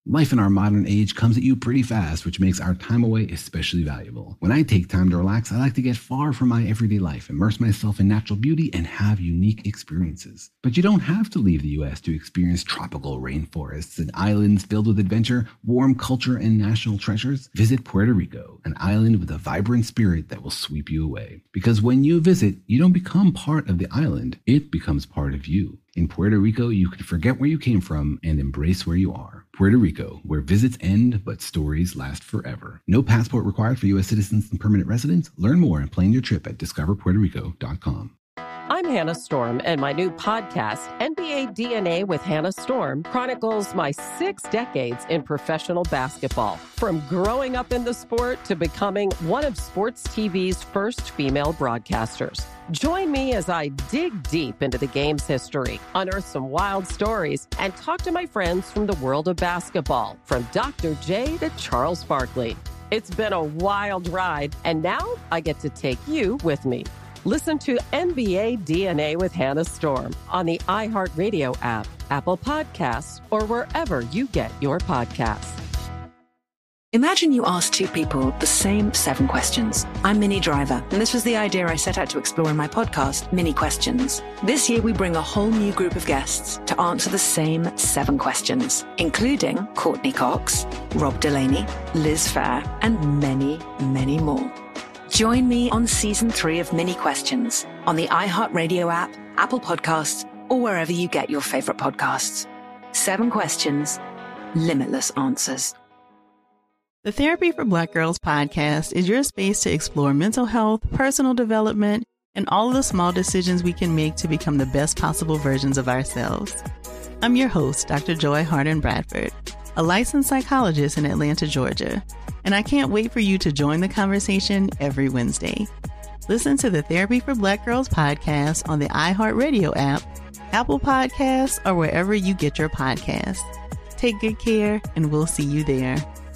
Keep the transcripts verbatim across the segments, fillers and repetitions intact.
Life in our modern age comes at you pretty fast, which makes our time away especially valuable. When I take time to relax, I like to get far from my everyday life, immerse myself in natural beauty, and have unique experiences. But you don't have to leave the U S to experience tropical rainforests and islands filled with adventure, warm culture, and national treasures. Visit Puerto Rico, an island with a vibrant spirit that will sweep you away. Because when you visit, you don't become part of the island, it becomes part of you. In Puerto Rico, you can forget where you came from and embrace where you are. Puerto Rico, where visits end, but stories last forever. No passport required for U S citizens and permanent residents. Learn more and plan your trip at discover puerto rico dot com. I'm Hannah Storm, and my new podcast, N B A D N A with Hannah Storm, chronicles my six decades in professional basketball. From growing up in the sport to becoming one of sports T V's first female broadcasters. Join me as I dig deep into the game's history, unearth some wild stories, and talk to my friends from the world of basketball, from Doctor J to Charles Barkley. It's been a wild ride, and now I get to take you with me. Listen to N B A D N A with Hannah Storm on the iHeartRadio app, Apple Podcasts, or wherever you get your podcasts. Imagine you ask two people the same seven questions. I'm Minnie Driver, and this was the idea I set out to explore in my podcast, Minnie Questions. This year, we bring a whole new group of guests to answer the same seven questions, including Courtney Cox, Rob Delaney, Liz Phair, and many, many more. Join me on season three of Minnie Questions on the iHeartRadio app, Apple Podcasts, or wherever you get your favorite podcasts. Seven questions, limitless answers. The Therapy for Black Girls podcast is your space to explore mental health, personal development, and all of the small decisions we can make to become the best possible versions of ourselves. I'm your host, Doctor Joy Harden Bradford, a licensed psychologist in Atlanta, Georgia, and I can't wait for you to join the conversation every Wednesday. Listen to the Therapy for Black Girls podcast on the iHeartRadio app, Apple Podcasts, or wherever you get your podcasts. Take good care, and we'll see you there.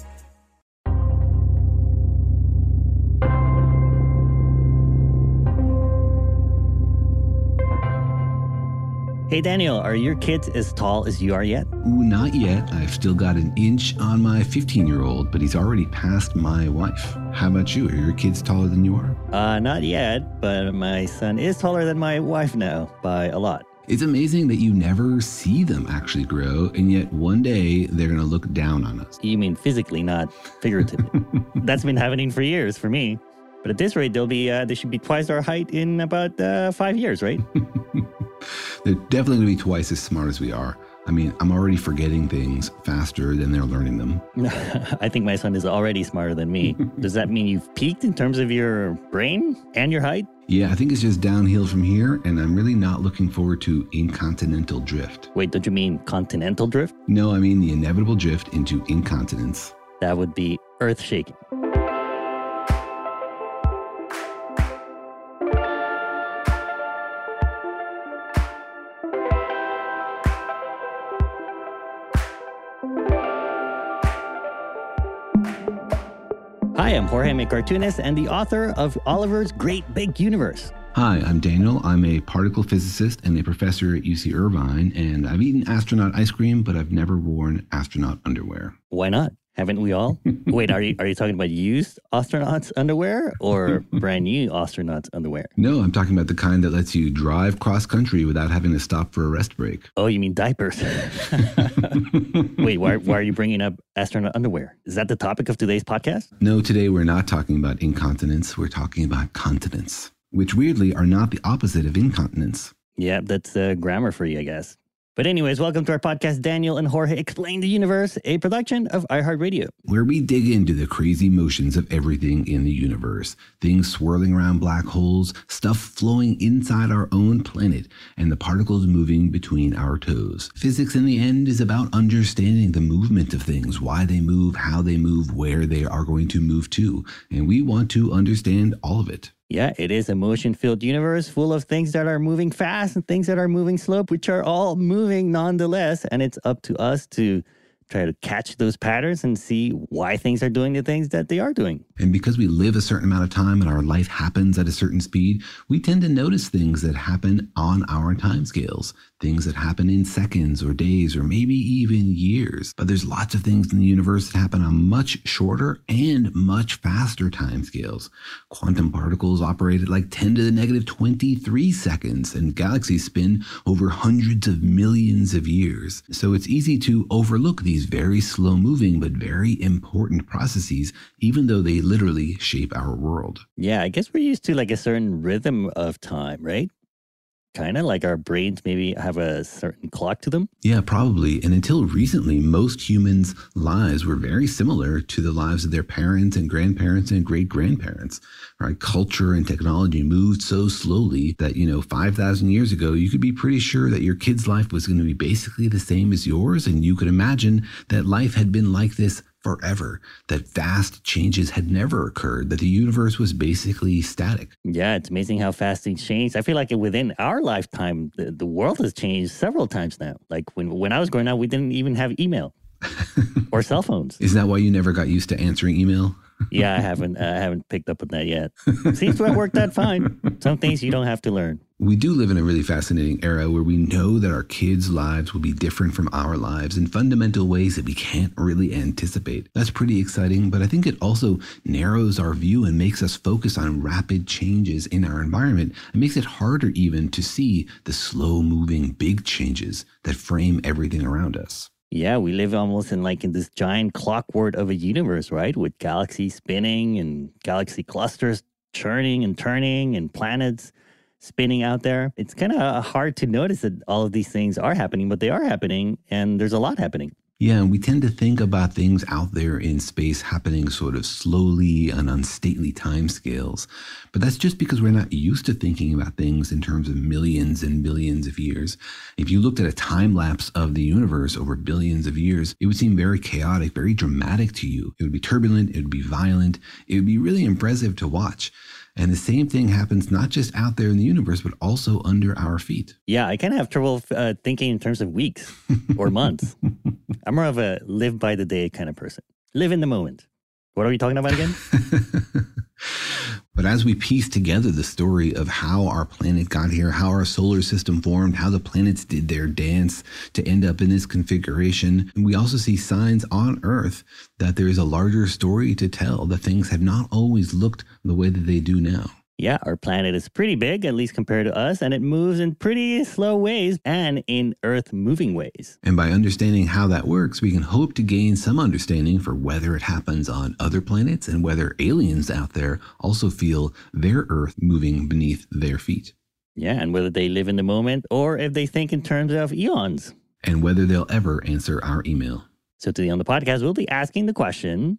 Hey, Daniel, are your kids as tall as you are yet? Ooh, not yet. I've still got an inch on my fifteen-year-old, but he's already passed my wife. How about you? Are your kids taller than you are? Uh, not yet, but my son is taller than my wife now by a lot. It's amazing that you never see them actually grow, and yet one day they're going to look down on us. You mean physically, not figuratively. That's been happening for years for me. But at this rate, they'll be uh, they should be twice our height in about uh, five years, right? They're definitely going to be twice as smart as we are. I mean, I'm already forgetting things faster than they're learning them. I think my son is already smarter than me. Does that mean you've peaked in terms of your brain and your height? Yeah, I think it's just downhill from here, and I'm really not looking forward to incontinental drift. Wait, don't you mean continental drift? No, I mean the inevitable drift into incontinence. That would be earth-shaking. Hi, I'm Jorge, I'm a cartoonist and the author of Oliver's Great Big Universe. Hi, I'm Daniel. I'm a particle physicist and a professor at U C Irvine, and I've eaten astronaut ice cream, but I've never worn astronaut underwear. Why not? Haven't we all? Wait, are you are you talking about used astronauts underwear or brand new astronauts underwear? No, I'm talking about the kind that lets you drive cross-country without having to stop for a rest break. Oh, you mean diapers? Wait, why, why are you bringing up astronaut underwear? Is that the topic of today's podcast? No, today we're not talking about incontinence. We're talking about continence, which weirdly are not the opposite of incontinence. Yeah, that's uh, grammar for you, I guess. But anyways, welcome to our podcast, Daniel and Jorge Explain the Universe, a production of iHeartRadio. Where we dig into the crazy motions of everything in the universe. Things swirling around black holes, stuff flowing inside our own planet, and the particles moving between our toes. Physics in the end is about understanding the movement of things, why they move, how they move, where they are going to move to. And we want to understand all of it. Yeah, it is a motion-filled universe full of things that are moving fast and things that are moving slow, which are all moving nonetheless. And it's up to us to try to catch those patterns and see why things are doing the things that they are doing. And because we live a certain amount of time and our life happens at a certain speed, we tend to notice things that happen on our timescales, things that happen in seconds or days or maybe even years. But there's lots of things in the universe that happen on much shorter and much faster timescales. Quantum particles operate at like ten to the negative twenty-three seconds, and galaxies spin over hundreds of millions of years. So it's easy to overlook these very slow-moving but very important processes, even though they literally shape our world. Yeah, I guess we're used to like a certain rhythm of time, right? Kind of like our brains maybe have a certain clock to them. Yeah, probably. And until recently, most humans' lives were very similar to the lives of their parents and grandparents and great-grandparents, right? Culture and technology moved so slowly that, you know, five thousand years ago, you could be pretty sure that your kid's life was going to be basically the same as yours. And you could imagine that life had been like this forever, that vast changes had never occurred, that the universe was basically static. Yeah, it's amazing how fast things change. I feel like within our lifetime, the, the world has changed several times now. Like when, when I was growing up, we didn't even have email or cell phones. Is that why you never got used to answering email? Yeah, I haven't I haven't picked up on that yet. Seems to have worked out fine. Some things you don't have to learn. We do live in a really fascinating era where we know that our kids' lives will be different from our lives in fundamental ways that we can't really anticipate. That's pretty exciting, but I think it also narrows our view and makes us focus on rapid changes in our environment. It makes it harder even to see the slow-moving big changes that frame everything around us. Yeah, we live almost in like in this giant clockwork of a universe, right? With galaxies spinning and galaxy clusters churning and turning and planets spinning out there. It's kind of hard to notice that all of these things are happening, but they are happening, and there's a lot happening. Yeah, and we tend to think about things out there in space happening sort of slowly on unstately timescales. But that's just because we're not used to thinking about things in terms of millions and billions of years. If you looked at a time lapse of the universe over billions of years, it would seem very chaotic, very dramatic to you. It would be turbulent, it would be violent, it would be really impressive to watch. And the same thing happens not just out there in the universe, but also under our feet. Yeah, I kind of have trouble uh, thinking in terms of weeks or months. I'm more of a live by the day kind of person. Live in the moment. What are we talking about again? But as we piece together the story of how our planet got here, how our solar system formed, how the planets did their dance to end up in this configuration, we also see signs on Earth that there is a larger story to tell, that things have not always looked the way that they do now. Yeah, our planet is pretty big, at least compared to us, and it moves in pretty slow ways and in Earth-moving ways. And by understanding how that works, we can hope to gain some understanding for whether it happens on other planets and whether aliens out there also feel their Earth moving beneath their feet. Yeah, and whether they live in the moment or if they think in terms of eons. And whether they'll ever answer our email. So today on the podcast, we'll be asking the question...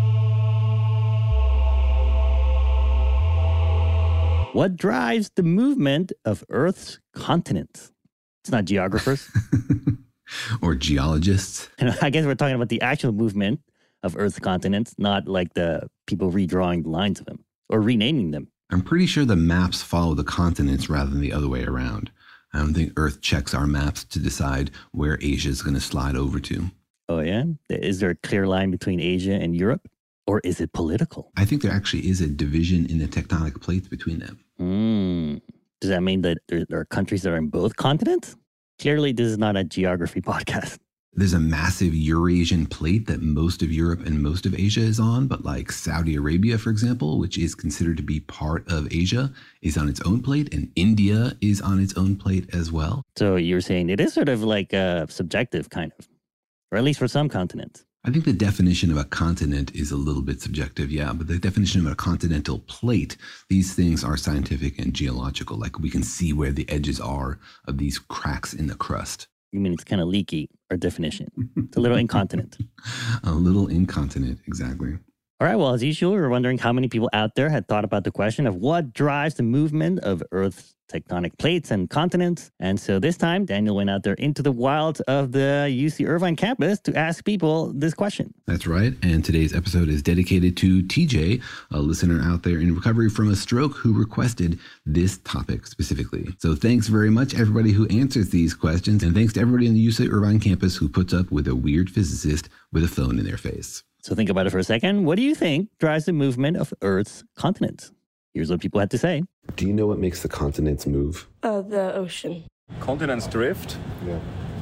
what drives the movement of Earth's continents? It's not geographers. Or geologists. And I guess we're talking about the actual movement of Earth's continents, not like the people redrawing the lines of them or renaming them. I'm pretty sure the maps follow the continents rather than the other way around. I don't think Earth checks our maps to decide where Asia is going to slide over to. Oh, yeah? Is there a clear line between Asia and Europe? Or is it political? I think there actually is a division in the tectonic plates between them. Mm. Does that mean that there, there are countries that are in both continents? Clearly, this is not a geography podcast. There's a massive Eurasian plate that most of Europe and most of Asia is on, but like Saudi Arabia, for example, which is considered to be part of Asia, is on its own plate, and India is on its own plate as well. So you're saying it is sort of like uh, subjective, kind of, or at least for some continents. I think the definition of a continent is a little bit subjective, yeah, but the definition of a continental plate, these things are scientific and geological. Like we can see where the edges are of these cracks in the crust. You mean it's kind of leaky, our definition. It's a little incontinent. A little incontinent, exactly. All right, well, as usual, we were wondering how many people out there had thought about the question of what drives the movement of Earth's tectonic plates and continents. And so this time, Daniel went out there into the wilds of the U C Irvine campus to ask people this question. That's right. And today's episode is dedicated to T J, a listener out there in recovery from a stroke who requested this topic specifically. So thanks very much, everybody who answers these questions. And thanks to everybody in the U C Irvine campus who puts up with a weird physicist with a phone in their face. So think about it for a second. What do you think drives the movement of Earth's continents? Here's what people had to say. Do you know what makes the continents move? Uh, the ocean. Continents drift. Yeah.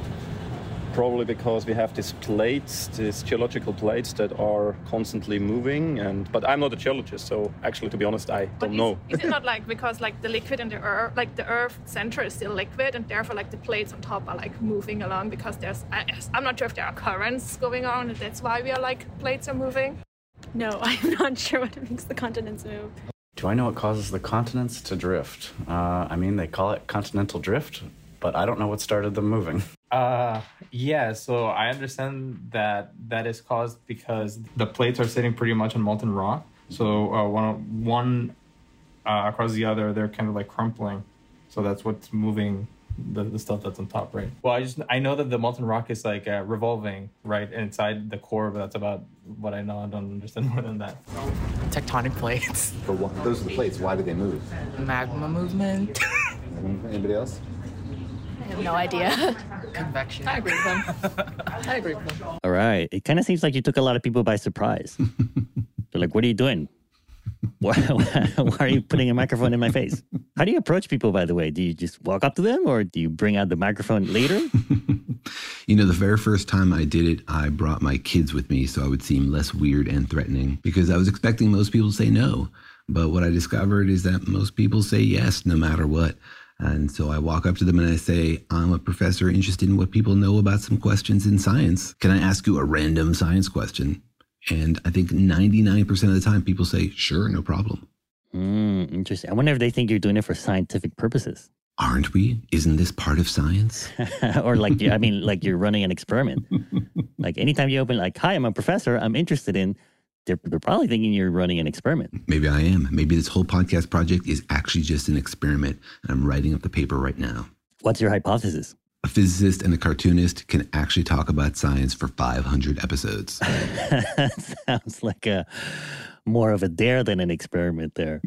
Probably because we have these plates, these geological plates that are constantly moving. And but I'm not a geologist, so actually, to be honest, I but don't is, know. Is it not like because like the liquid in the earth, like the Earth center is still liquid, and therefore like the plates on top are like moving along because there's I, I'm not sure if there are currents going on, and that's why we are like plates are moving. No, I'm not sure what makes the continents move. Do I know what causes the continents to drift? Uh, I mean, they call it continental drift, but I don't know what started them moving. Uh, yeah, so I understand that that is caused because the plates are sitting pretty much on molten rock. So uh, one, one uh, across the other, they're kind of like crumpling. So that's what's moving the, the stuff that's on top, right? Well, I just I know that the molten rock is like uh, revolving, right, inside the core, but that's about what I know. I don't understand more than that. Tectonic plates. But what, those are the plates. Why do they move? Magma movement. Anybody else? I have no idea. Convection. I agree with them. I agree with them. All right. It kind of seems like you took a lot of people by surprise. They're like, what are you doing? Why, why are you putting a microphone in my face? How do you approach people, by the way? Do you just walk up to them or do you bring out the microphone later? You know, the very first time I did it, I brought my kids with me so I would seem less weird and threatening because I was expecting most people to say no. But what I discovered is that most people say yes, no matter what. And so I walk up to them and I say, I'm a professor interested in what people know about some questions in science. Can I ask you a random science question? And I think ninety-nine percent of the time people say, sure, no problem. Mm, interesting. I wonder if they think you're doing it for scientific purposes. Aren't we? Isn't this part of science? Or like, I mean, like you're running an experiment. Like anytime you open like, hi, I'm a professor, I'm interested in, they're, they're probably thinking you're running an experiment. Maybe I am. Maybe this whole podcast project is actually just an experiment. And I'm writing up the paper right now. What's your hypothesis? A physicist and a cartoonist can actually talk about science for five hundred episodes. Sounds like a more of a dare than an experiment there.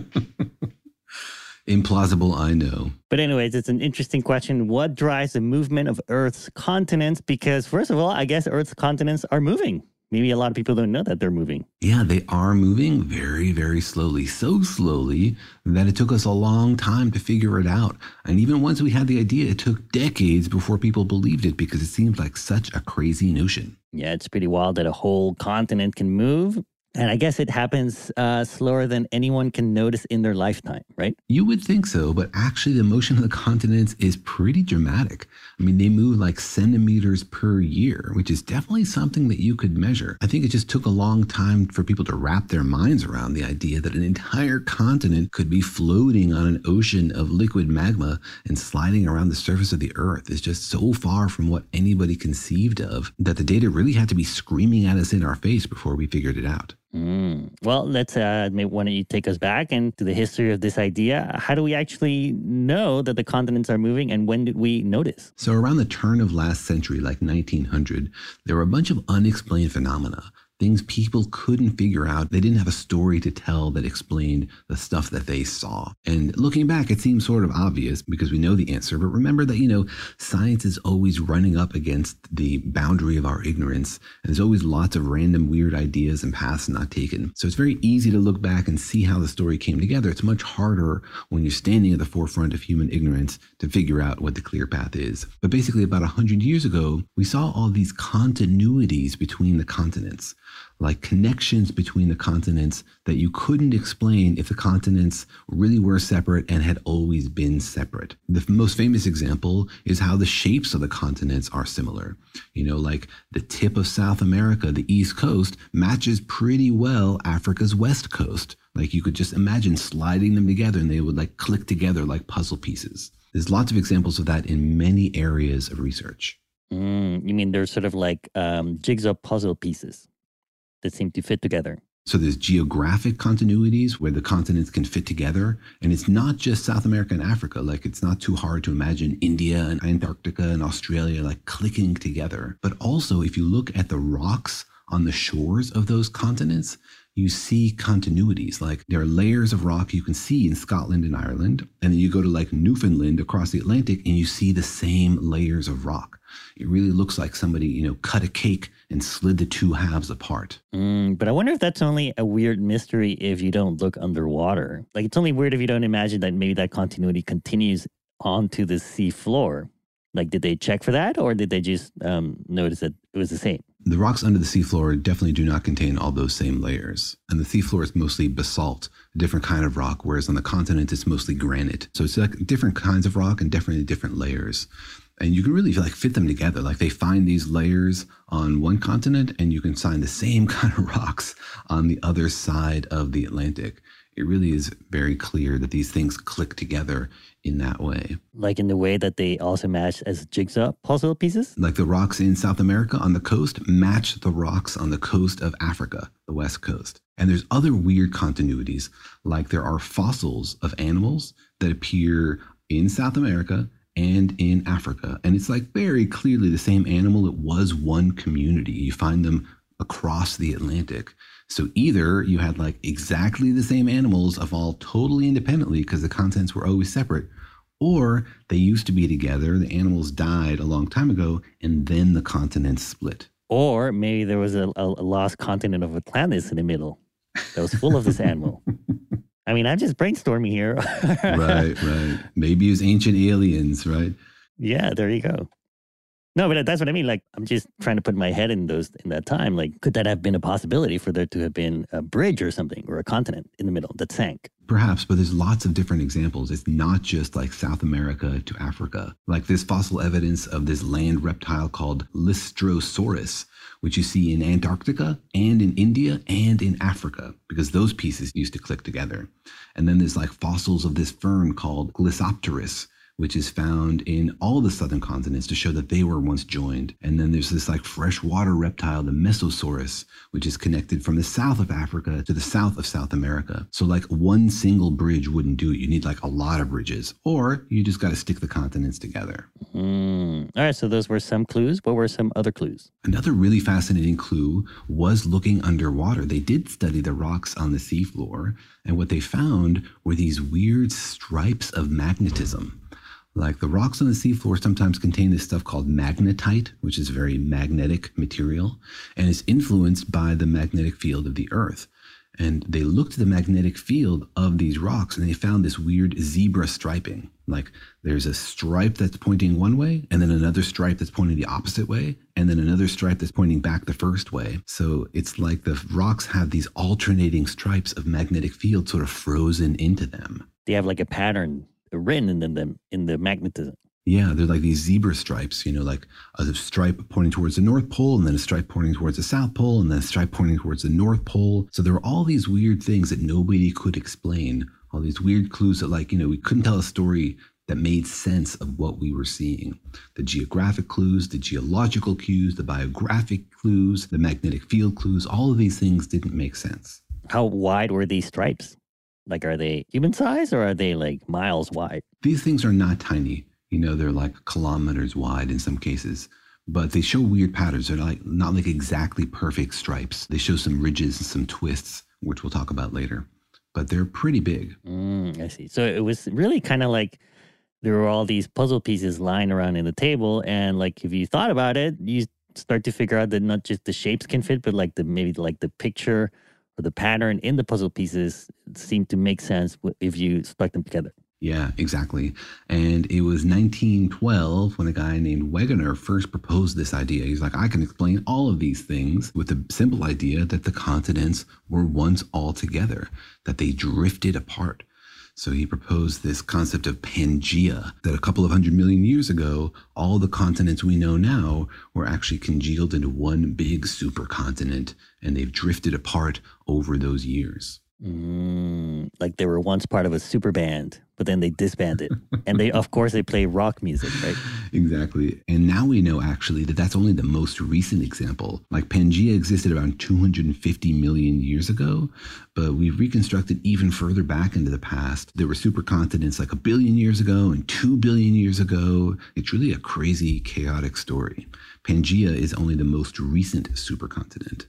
Implausible, I know. But anyways, it's an interesting question. What drives the movement of Earth's continents? Because first of all, I guess Earth's continents are moving. Maybe a lot of people don't know that they're moving. Yeah, they are moving very, very slowly. So slowly that it took us a long time to figure it out. And even once we had the idea, it took decades before people believed it because it seemed like such a crazy notion. Yeah, it's pretty wild that a whole continent can move. And I guess it happens uh, slower than anyone can notice in their lifetime, right? You would think so, but actually the motion of the continents is pretty dramatic. I mean, they move like centimeters per year, which is definitely something that you could measure. I think it just took a long time for people to wrap their minds around the idea that an entire continent could be floating on an ocean of liquid magma and sliding around the surface of the Earth is just so far from what anybody conceived of that the data really had to be screaming at us in our face before we figured it out. Mm. Well, let's, uh, maybe why don't you take us back into the history of this idea? How do we actually know that the continents are moving and when did we notice? So around the turn of last century, like nineteen hundred, there were a bunch of unexplained phenomena. Things people couldn't figure out. They didn't have a story to tell that explained the stuff that they saw. And looking back, it seems sort of obvious because we know the answer. But remember that, you know, science is always running up against the boundary of our ignorance. And there's always lots of random weird ideas and paths not taken. So it's very easy to look back and see how the story came together. It's much harder when you're standing at the forefront of human ignorance to figure out what the clear path is. But basically about one hundred years ago, we saw all these continuities between the continents, like connections between the continents that you couldn't explain if the continents really were separate and had always been separate. The most famous example is how the shapes of the continents are similar. You know, like the tip of South America, the East Coast, matches pretty well Africa's West Coast. Like you could just imagine sliding them together and they would like click together like puzzle pieces. There's lots of examples of that in many areas of research. Mm, you mean they're sort of like um, jigsaw puzzle pieces that seem to fit together? So there's geographic continuities where the continents can fit together. And it's not just South America and Africa. Like, it's not too hard to imagine India and Antarctica and Australia like clicking together. But also, if you look at the rocks on the shores of those continents, you see continuities. Like, there are layers of rock you can see in Scotland and Ireland. And then you go to like Newfoundland across the Atlantic and you see the same layers of rock. It really looks like somebody, you know, cut a cake and slid the two halves apart. Mm, but I wonder if that's only a weird mystery if you don't look underwater. Like, it's only weird if you don't imagine that maybe that continuity continues onto the sea floor. Like, did they check for that, or did they just um, notice that it was the same? The rocks under the seafloor definitely do not contain all those same layers. And the seafloor is mostly basalt, a different kind of rock, whereas on the continent, it's mostly granite. So it's like different kinds of rock and definitely different layers. And you can really like fit them together. Like, they find these layers on one continent and you can find the same kind of rocks on the other side of the Atlantic. It really is very clear that these things click together in that way. Like in the way that they also match as jigsaw puzzle pieces? Like the rocks in South America on the coast match the rocks on the coast of Africa, the west coast. And there's other weird continuities, like there are fossils of animals that appear in South America and in Africa. And it's like very clearly the same animal. It was one community. You find them across the Atlantic. So either you had like exactly the same animals evolved totally independently because the continents were always separate, or they used to be together, the animals died a long time ago, and then the continents split. Or maybe there was a, a lost continent of Atlantis in the middle that was full of this animal. I mean, I'm just brainstorming here. Right, right. Maybe it was ancient aliens, right? Yeah, there you go. No, but that's what I mean. Like, I'm just trying to put my head in those in that time. Like, could that have been a possibility for there to have been a bridge or something, or a continent in the middle that sank? Perhaps, but there's lots of different examples. It's not just like South America to Africa. Like, there's fossil evidence of this land reptile called Lystrosaurus, which you see in Antarctica and in India and in Africa, because those pieces used to click together. And then there's like fossils of this fern called Glissopteris, which is found in all the southern continents to show that they were once joined. And then there's this like freshwater reptile, the Mesosaurus, which is connected from the south of Africa to the south of South America. So like one single bridge wouldn't do it. You need like a lot of bridges, or you just got to stick the continents together. Mm. All right, so those were some clues. What were some other clues? Another really fascinating clue was looking underwater. They did study the rocks on the seafloor, and what they found were these weird stripes of magnetism. Like the rocks on the seafloor sometimes contain this stuff called magnetite, which is a very magnetic material, and is influenced by the magnetic field of the Earth. And they looked at the magnetic field of these rocks and they found this weird zebra striping. Like there's a stripe that's pointing one way, and then another stripe that's pointing the opposite way, and then another stripe that's pointing back the first way. So it's like the rocks have these alternating stripes of magnetic field sort of frozen into them. They have like a pattern written in them in the magnetism. Yeah, they're like these zebra stripes, you know, like a stripe pointing towards the North Pole, and then a stripe pointing towards the South Pole, and then a stripe pointing towards the North Pole. So there were all these weird things that nobody could explain, all these weird clues that, like, you know, we couldn't tell a story that made sense of what we were seeing. The geographic clues, the geological clues, the biographic clues, the magnetic field clues, all of these things didn't make sense. How wide were these stripes? Like, are they human size or are they like miles wide? These things are not tiny. You know, they're like kilometers wide in some cases, but they show weird patterns. They're like not like exactly perfect stripes. They show some ridges and some twists, which we'll talk about later, but they're pretty big. Mm, I see. So it was really kind of like there were all these puzzle pieces lying around in the table. And like, if you thought about it, you start to figure out that not just the shapes can fit, but like the, maybe like the picture or the pattern in the puzzle pieces seemed to make sense if you stuck them together. Yeah, exactly. And it was nineteen twelve when a guy named Wegener first proposed this idea. He's like, I can explain all of these things with the simple idea that the continents were once all together, that they drifted apart. So he proposed this concept of Pangea, that a couple of hundred million years ago, all the continents we know now were actually congealed into one big supercontinent, and they've drifted apart over those years. Mm, like they were once part of a super band, but then they disbanded. And they, of course, they play rock music, right? Exactly. And now we know actually that that's only the most recent example. Like Pangaea existed around two hundred fifty million years ago, but we've reconstructed even further back into the past. There were supercontinents like a billion years ago and two billion years ago. It's really a crazy, chaotic story. Pangaea is only the most recent supercontinent.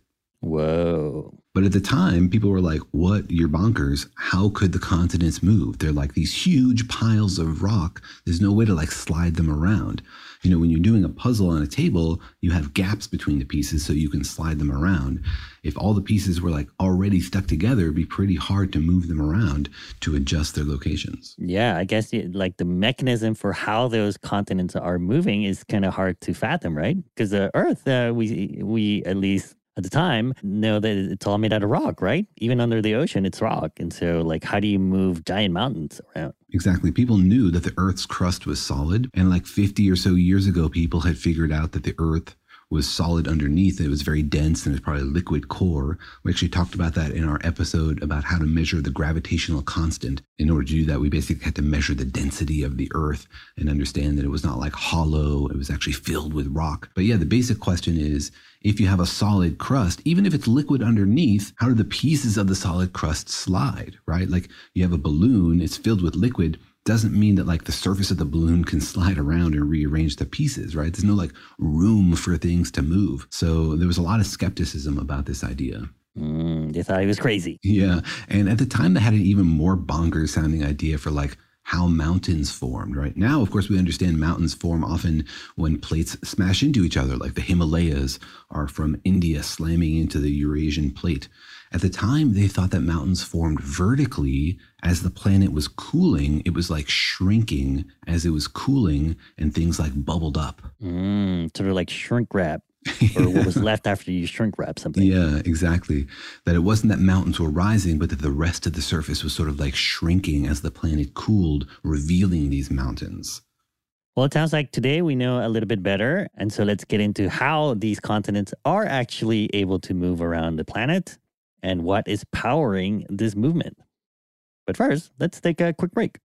Whoa. But at the time, people were like, what? You're bonkers. How could the continents move? They're like these huge piles of rock. There's no way to like slide them around. You know, when you're doing a puzzle on a table, you have gaps between the pieces so you can slide them around. If all the pieces were like already stuck together, it'd be pretty hard to move them around to adjust their locations. Yeah, I guess it, like the mechanism for how those continents are moving is kind of hard to fathom, right? Because the Earth, uh, we we at least at the time know that it's all made out of rock, right? Even under the ocean, it's rock. And so, like, how do you move giant mountains around? Exactly. People knew that the Earth's crust was solid. And like fifty or so years ago, people had figured out that the Earth was solid underneath. It was very dense and it was probably a liquid core. We actually talked about that in our episode about how to measure the gravitational constant. In order to do that, we basically had to measure the density of the Earth and understand that it was not like hollow. It was actually filled with rock. But yeah, the basic question is, if you have a solid crust, even if it's liquid underneath, how do the pieces of the solid crust slide, right? Like you have a balloon, it's filled with liquid. Doesn't mean that like the surface of the balloon can slide around and rearrange the pieces, right? There's no like room for things to move. So there was a lot of skepticism about this idea. Mm, they thought he was crazy. Yeah. And at the time they had an even more bonkers sounding idea for like how mountains formed, right? Now, of course, we understand mountains form often when plates smash into each other, like the Himalayas are from India slamming into the Eurasian plate. At the time, they thought that mountains formed vertically as the planet was cooling. It was like shrinking as it was cooling and things like bubbled up. Mm, sort of like shrink wrap. Or what was left after you shrink wrap something. Yeah, exactly. That it wasn't that mountains were rising, but that the rest of the surface was sort of like shrinking as the planet cooled, revealing these mountains. Well, it sounds like today we know a little bit better. And so let's get into how these continents are actually able to move around the planet and what is powering this movement. But first, let's take a quick break.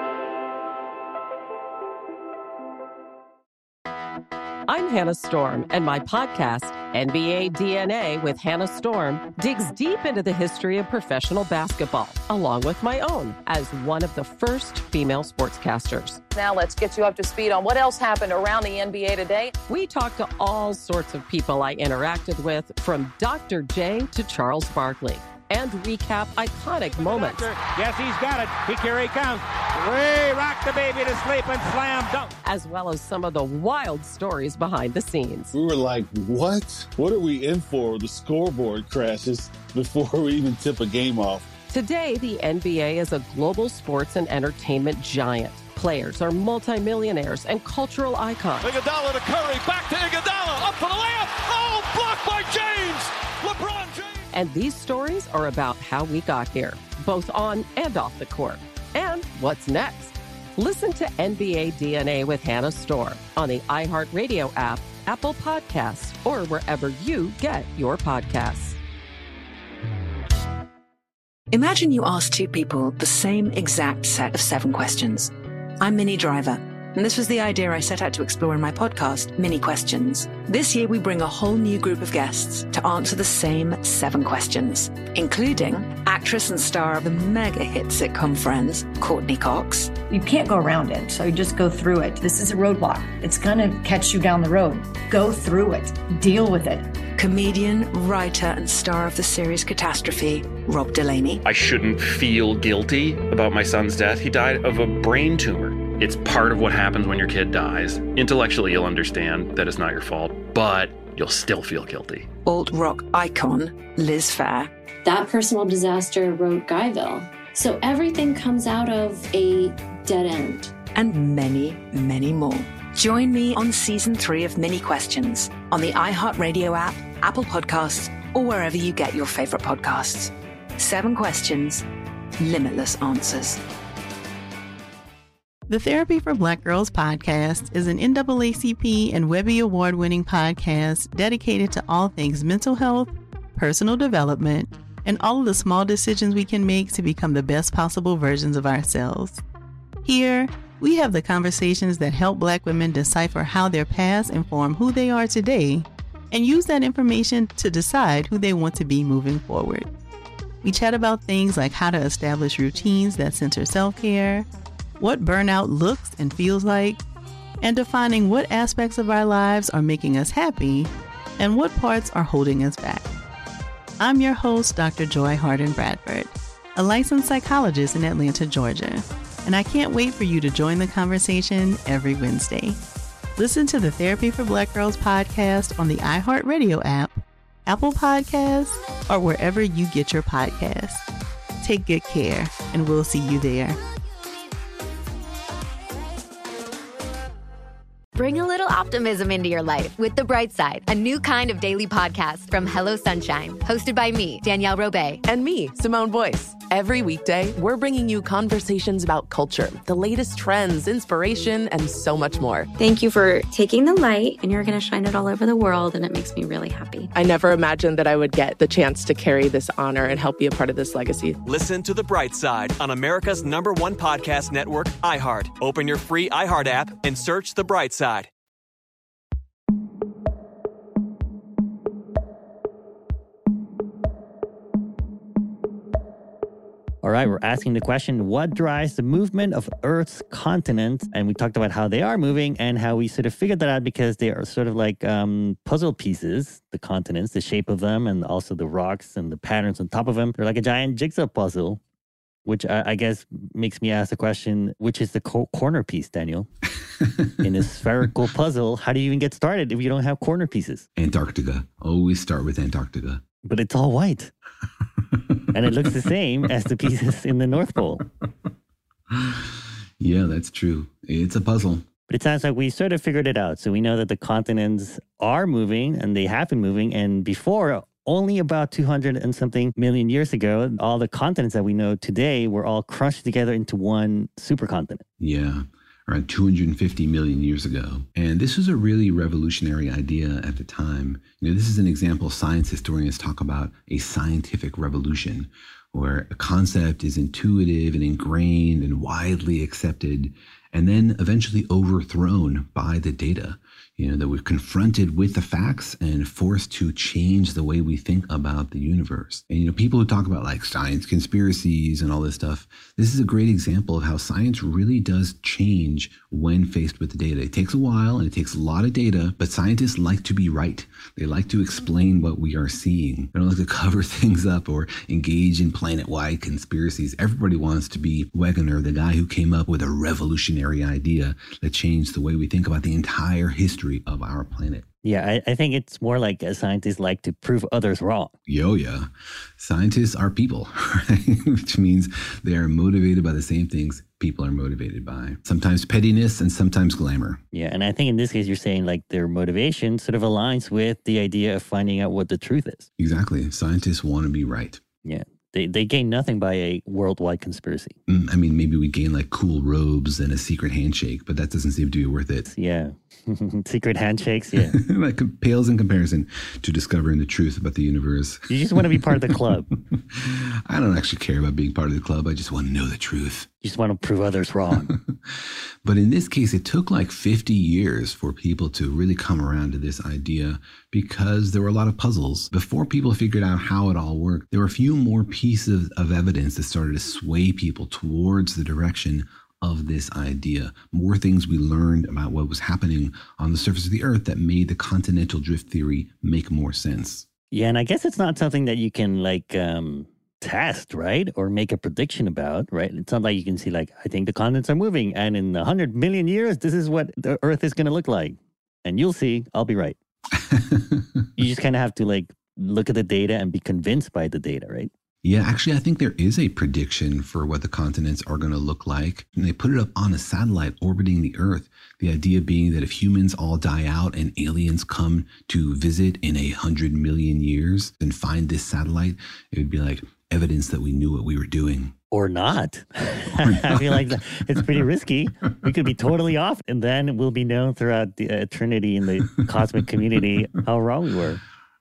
I'm Hannah Storm, and my podcast, N B A D N A with Hannah Storm, digs deep into the history of professional basketball, along with my own, as one of the first female sportscasters. Now let's get you up to speed on what else happened around the N B A today. We talked to all sorts of people I interacted with, from Doctor J to Charles Barkley, and recap iconic moments. Yes, he's got it. Here he comes. Way rock the baby to sleep and slam dunk. As well as some of the wild stories behind the scenes. We were like, what? What are we in for? The scoreboard crashes before we even tip a game off. Today, the N B A is a global sports and entertainment giant. Players are multimillionaires and cultural icons. Iguodala to Curry, back to Iguodala, up for the layup. Oh, blocked by James. LeBron James. And these stories are about how we got here, both on and off the court. And what's next? Listen to N B A D N A with Hannah Storm on the iHeartRadio app, Apple Podcasts, or wherever you get your podcasts. Imagine you ask two people the same exact set of seven questions. I'm Minnie Driver, and this was the idea I set out to explore in my podcast, Mini Questions. This year, we bring a whole new group of guests to answer the same seven questions, including actress and star of the mega hit sitcom Friends, Courtney Cox. You can't go around it, so you just go through it. This is a roadblock. It's gonna catch you down the road. Go through it. Deal with it. Comedian, writer, and star of the series Catastrophe, Rob Delaney. I shouldn't feel guilty about my son's death. He died of a brain tumor. It's part of what happens when your kid dies. Intellectually, you'll understand that it's not your fault, but you'll still feel guilty. Alt-rock icon, Liz Phair. That personal disaster wrote Guyville. So everything comes out of a dead end. And many, many more. Join me on season three of Mini Questions on the iHeartRadio app, Apple Podcasts, or wherever you get your favorite podcasts. Seven questions, limitless answers. The Therapy for Black Girls podcast is an N double A C P and Webby Award-winning podcast dedicated to all things mental health, personal development, and all of the small decisions we can make to become the best possible versions of ourselves. Here, we have the conversations that help Black women decipher how their past inform who they are today and use that information to decide who they want to be moving forward. We chat about things like how to establish routines that center self-care, what burnout looks and feels like, and defining what aspects of our lives are making us happy and what parts are holding us back. I'm your host, Doctor Joy Harden Bradford, a licensed psychologist in Atlanta, Georgia, and I can't wait for you to join the conversation every Wednesday. Listen to the Therapy for Black Girls podcast on the iHeartRadio app, Apple Podcasts, or wherever you get your podcasts. Take good care, and we'll see you there. Bring a little optimism into your life with The Bright Side, a new kind of daily podcast from Hello Sunshine, hosted by me, Danielle Robay. And me, Simone Boyce. Every weekday, we're bringing you conversations about culture, the latest trends, inspiration, and so much more. Thank you for taking the light, and you're going to shine it all over the world, and it makes me really happy. I never imagined that I would get the chance to carry this honor and help be a part of this legacy. Listen to The Bright Side on America's number one podcast network, iHeart. Open your free iHeart app and search The Bright Side. All right, we're asking the question, what drives the movement of Earth's continents? And we talked about how they are moving and how we sort of figured that out because they are sort of like um, puzzle pieces, the continents, the shape of them, and also the rocks and the patterns on top of them. They're like a giant jigsaw puzzle, which I, I guess makes me ask the question, which is the co- corner piece, Daniel? In a spherical puzzle, how do you even get started if you don't have corner pieces? Antarctica. Always start with Antarctica. But it's all white. And it looks the same as the pieces in the North Pole. Yeah, that's true. It's a puzzle. But it sounds like we sort of figured it out. So we know that the continents are moving and they have been moving. And before, only about two hundred and something million years ago, all the continents that we know today were all crushed together into one supercontinent. Yeah, around two hundred fifty million years ago. And this was a really revolutionary idea at the time. You know, this is an example science historians talk about a scientific revolution, where a concept is intuitive and ingrained and widely accepted, and then eventually overthrown by the data. You know, that we're confronted with the facts and forced to change the way we think about the universe. And, you know, people who talk about like science conspiracies and all this stuff, this is a great example of how science really does change when faced with the data. It takes a while and it takes a lot of data, but scientists like to be right. They like to explain what we are seeing. They don't like to cover things up or engage in planet-wide conspiracies. Everybody wants to be Wegener, the guy who came up with a revolutionary idea that changed the way we think about the entire history of our planet. Yeah, I, I think it's more like uh, scientists like to prove others wrong. Yo, yeah. Scientists are people, right? Which means they are motivated by the same things people are motivated by. Sometimes pettiness and sometimes glamour. Yeah, and I think in this case, you're saying like their motivation sort of aligns with the idea of finding out what the truth is. Exactly. Scientists want to be right. Yeah. They they gain nothing by a worldwide conspiracy. Mm, I mean, maybe we gain like cool robes and a secret handshake, but that doesn't seem to be worth it. Yeah. Secret handshakes, yeah. Like pales in comparison to discovering the truth about the universe. You just want to be part of the club. I don't actually care about being part of the club. I just want to know the truth. You just want to prove others wrong. But in this case, it took like fifty years for people to really come around to this idea because there were a lot of puzzles. Before people figured out how it all worked, there were a few more pieces of evidence that started to sway people towards the direction of this idea. More things we learned about what was happening on the surface of the Earth that made the continental drift theory make more sense. Yeah, and I guess it's not something that you can like um, test, right? Or make a prediction about, right? It's not like you can see like, I think the continents are moving and in one hundred million years, this is what the Earth is going to look like. And you'll see, I'll be right. You just kind of have to like look at the data and be convinced by the data, right? Yeah, actually, I think there is a prediction for what the continents are going to look like. And they put it up on a satellite orbiting the Earth. The idea being that if humans all die out and aliens come to visit in a hundred million years and find this satellite, it would be like evidence that we knew what we were doing. Or not. Or not. I feel like it's pretty risky. We could be totally off. And then we'll be known throughout the eternity in the cosmic community how wrong we were.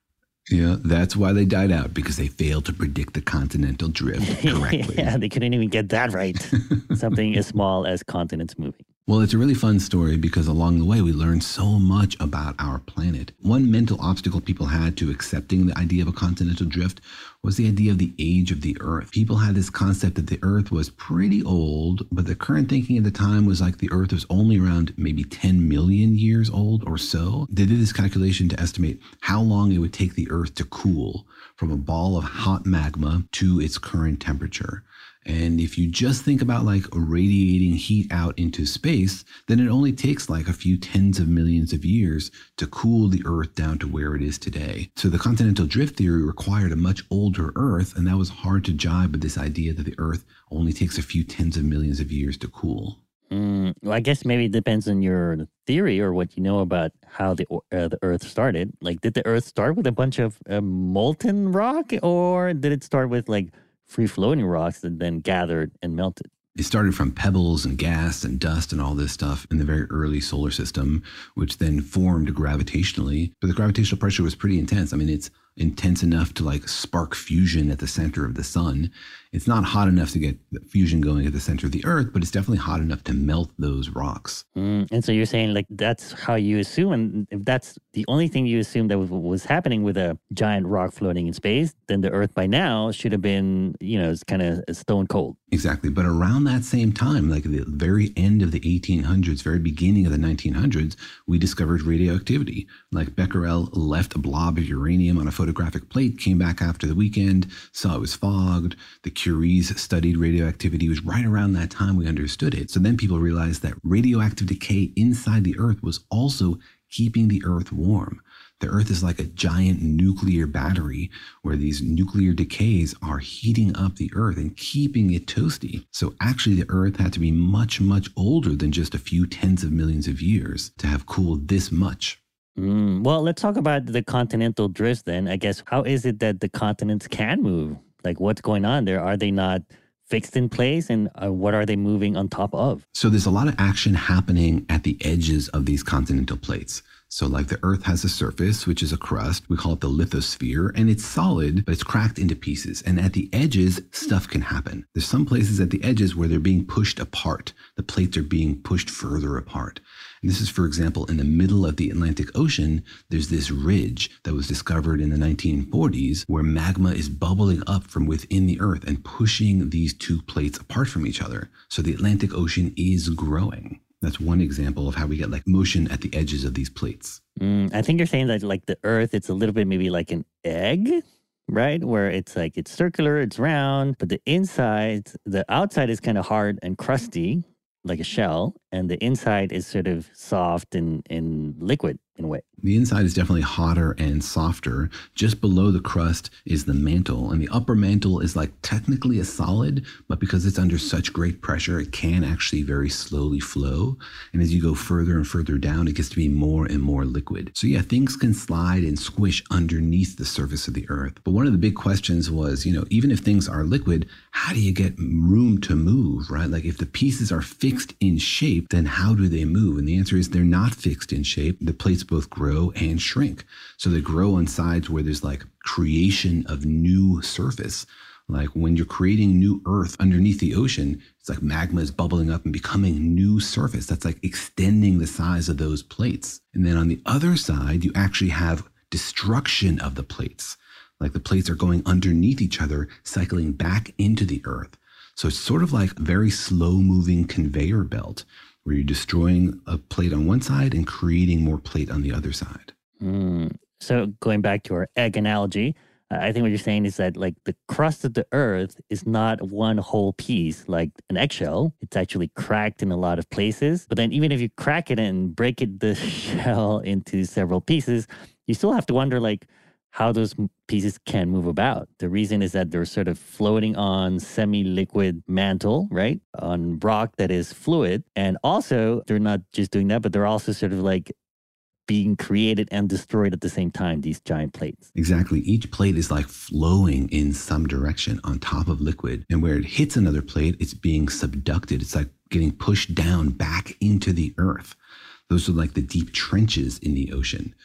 Yeah, that's why they died out, because they failed to predict the continental drift correctly. Yeah, they couldn't even get that right. Something as small as continents moving. Well, it's a really fun story because along the way, we learned so much about our planet. One mental obstacle people had to accepting the idea of a continental drift was the idea of the age of the Earth. People had this concept that the Earth was pretty old, but the current thinking at the time was like the Earth was only around maybe ten million years old or so. They did this calculation to estimate how long it would take the Earth to cool from a ball of hot magma to its current temperature. And if you just think about like radiating heat out into space, then it only takes like a few tens of millions of years to cool the Earth down to where it is today. So the continental drift theory required a much older Earth, and that was hard to jibe with this idea that the Earth only takes a few tens of millions of years to cool. Mm, well, I guess maybe it depends on your theory or what you know about how the uh, the Earth started. Like, did the Earth start with a bunch of uh, molten rock, or did it start with like free-floating rocks that then gathered and melted? It started from pebbles and gas and dust and all this stuff in the very early solar system, which then formed gravitationally. But the gravitational pressure was pretty intense. I mean, it's intense enough to like spark fusion at the center of the sun. It's not hot enough to get fusion going at the center of the Earth, but it's definitely hot enough to melt those rocks. Mm, and so you're saying like that's how you assume, and if that's the only thing you assume that was, was happening with a giant rock floating in space, then the Earth by now should have been, you know, it's kind of stone cold. Exactly. But around that same time, like the very end of the eighteen hundreds, very beginning of the nineteen hundreds, we discovered radioactivity. Like Becquerel left a blob of uranium on a photographic plate, came back after the weekend, saw it was fogged. The Curies studied radioactivity. It was right around that time we understood it. So then people realized that radioactive decay inside the Earth was also keeping the Earth warm. The Earth is like a giant nuclear battery where these nuclear decays are heating up the Earth and keeping it toasty. So actually the Earth had to be much, much older than just a few tens of millions of years to have cooled this much. Mm, well, let's talk about the continental drift then. I guess, how is it that the continents can move? Like, what's going on there? Are they not fixed in place? And uh, what are they moving on top of? So there's a lot of action happening at the edges of these continental plates. So like the Earth has a surface, which is a crust. We call it the lithosphere, and it's solid, but it's cracked into pieces. And at the edges, stuff can happen. There's some places at the edges where they're being pushed apart. The plates are being pushed further apart. And this is, for example, in the middle of the Atlantic Ocean, there's this ridge that was discovered in the nineteen forties where magma is bubbling up from within the Earth and pushing these two plates apart from each other. So the Atlantic Ocean is growing. That's one example of how we get like motion at the edges of these plates. Mm, I think you're saying that like the Earth, it's a little bit maybe like an egg, right? Where it's like it's circular, it's round, but the inside, the outside is kind of hard and crusty, like a shell, and the inside is sort of soft and, and liquid in a way. The inside is definitely hotter and softer. Just below the crust is the mantle, and the upper mantle is like technically a solid, but because it's under such great pressure, it can actually very slowly flow. And as you go further and further down, it gets to be more and more liquid. So yeah, things can slide and squish underneath the surface of the Earth. But one of the big questions was, you know, even if things are liquid, how do you get room to move, right? Like if the pieces are fixed in shape, then how do they move? And the answer is they're not fixed in shape. The plates both grow and shrink. So they grow on sides where there's like creation of new surface. Like when you're creating new Earth underneath the ocean, it's like magma is bubbling up and becoming new surface. That's like extending the size of those plates. And then on the other side, you actually have destruction of the plates. Like the plates are going underneath each other, cycling back into the Earth. So it's sort of like a very slow moving conveyor belt where you're destroying a plate on one side and creating more plate on the other side. Mm. So going back to our egg analogy, uh, I think what you're saying is that like the crust of the Earth is not one whole piece like an eggshell. It's actually cracked in a lot of places. But then even if you crack it and break it, the shell into several pieces, you still have to wonder like how those pieces can move about. The reason is that they're sort of floating on semi-liquid mantle, right? On rock that is fluid. And also, they're not just doing that, but they're also sort of like being created and destroyed at the same time, these giant plates. Exactly. Each plate is like flowing in some direction on top of liquid. And where it hits another plate, it's being subducted. It's like getting pushed down back into the Earth. Those are like the deep trenches in the ocean.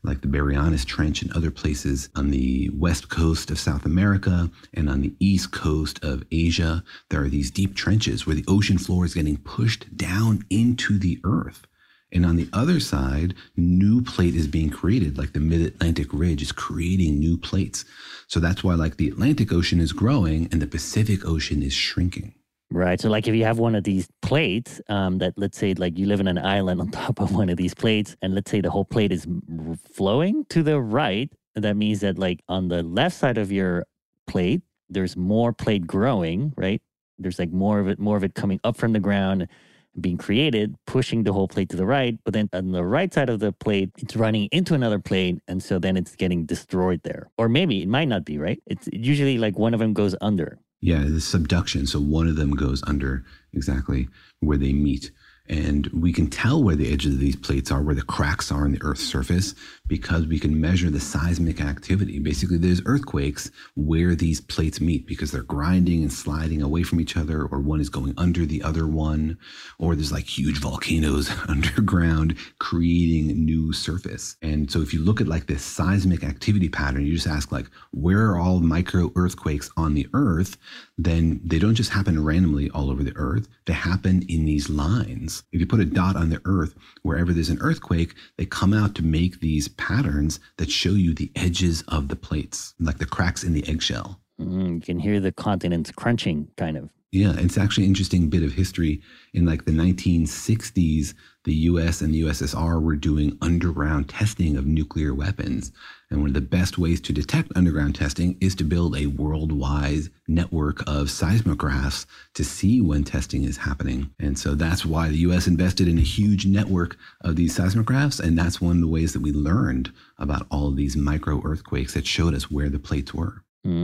like the Marianas Trench and other places on the west coast of South America and on the east coast of Asia. There are these deep trenches where the ocean floor is getting pushed down into the earth. And on the other side, new plate is being created, like the Mid-Atlantic Ridge is creating new plates. So that's why like the Atlantic Ocean is growing and the Pacific Ocean is shrinking. Right. So like if you have one of these plates um, that, let's say, like you live in an island on top of one of these plates, and let's say the whole plate is flowing to the right, that means that like on the left side of your plate, there's more plate growing, right? There's like more of it, more of it coming up from the ground, being created, pushing the whole plate to the right. But then on the right side of the plate, it's running into another plate. And so then it's getting destroyed there. Or maybe it might not be, right? It's usually like one of them goes under. Yeah, the subduction. So one of them goes under exactly where they meet. And we can tell where the edges of these plates are, where the cracks are in the Earth's surface, because we can measure the seismic activity. Basically, there's earthquakes where these plates meet because they're grinding and sliding away from each other, or one is going under the other one, or there's like huge volcanoes underground creating new surface. And so if you look at like this seismic activity pattern, you just ask like, where are all micro earthquakes on the Earth? Then they don't just happen randomly all over the Earth. They happen in these lines. If you put a dot on the Earth, wherever there's an earthquake, they come out to make these patterns that show you the edges of the plates, like the cracks in the eggshell. Mm, you can hear the continents crunching, kind of. Yeah, it's actually an interesting bit of history. In like the nineteen sixties, the U S and the U S S R were doing underground testing of nuclear weapons. And one of the best ways to detect underground testing is to build a worldwide network of seismographs to see when testing is happening. And so that's why the U S invested in a huge network of these seismographs. And that's one of the ways that we learned about all of these micro earthquakes that showed us where the plates were.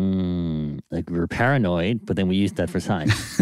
Mm, like we were paranoid, but then we used that for science.